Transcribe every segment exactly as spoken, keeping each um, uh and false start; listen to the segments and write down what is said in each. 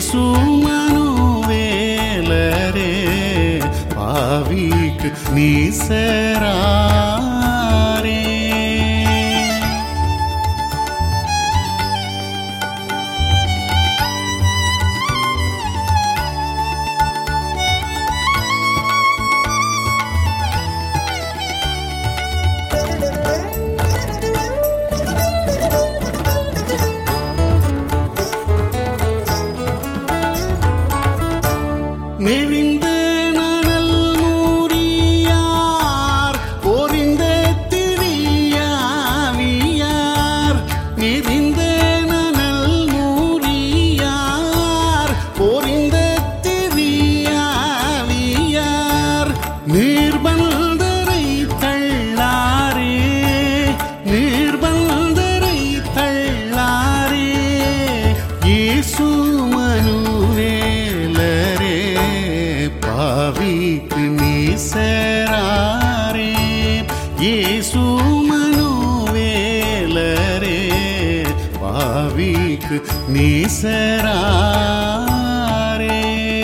இயேசு மனுவேலரே பாவிக்கு நீசராரே. நெறிந்த நனல் மூரியார் பொறிந்த திரியாவியார், நெறிந்த நனல் மூரியார் பொறிந்த திரியாவியார், நிர்பந்தரை தள்ளாரே நிர்பந்தரை தள்ளாரே. இயேசு மனுவேலரே பாவிக்கு நீசராரே. இயேசு மனுவேலரே பாவிக்கு நீசராரே.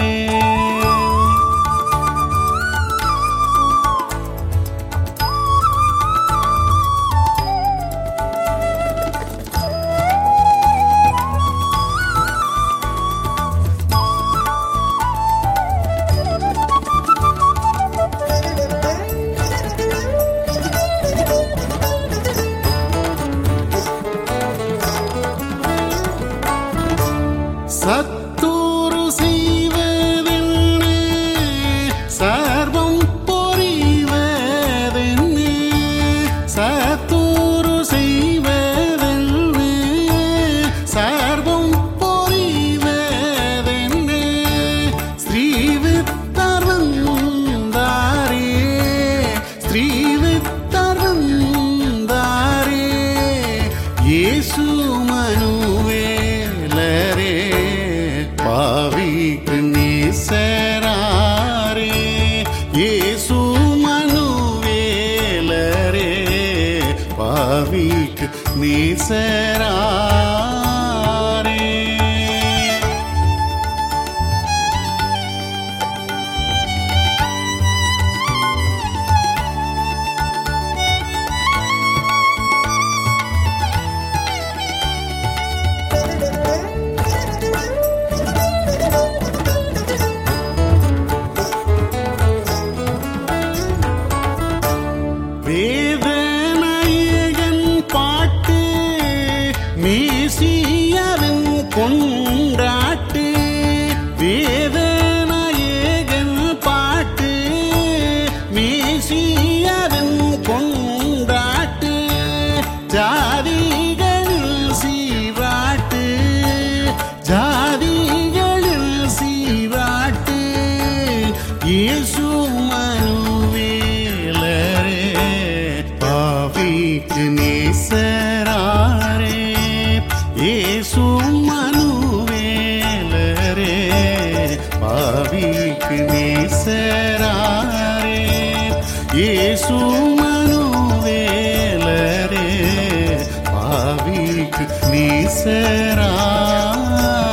சத்துரு செய்வதென்ன சர்வம் பொறிவதென்ன, சத்துரு செய்வதென்ன சர்வம் பொறிவதென்ன. ஸ்ரீவித்தர் வந்தாரே ஸ்ரீவித்தர் வந்தாரே. இயேசு மனுவேலரே பாவிக்கு நீசராரே. இயேசு மனுவேலரே பாவிக்கு நீசராரே. வேதநாயகன் பாட்டு மேசியாவின் கொண்டாட்டு, வேதநாயகன் பாட்டு மேசியாவின் கொண்டாட்டு. ஜாதிகளில் சீராட்டு ஜாதிகளில் சீராட்டு. இயேசு மனுவேலரே பாவிக்கு நீசராரே. இயேசு மனுவேலரே பாவிக்கு நீசராரே. இயேசு மனுவேலரே பாவிக்கு நீசராரே.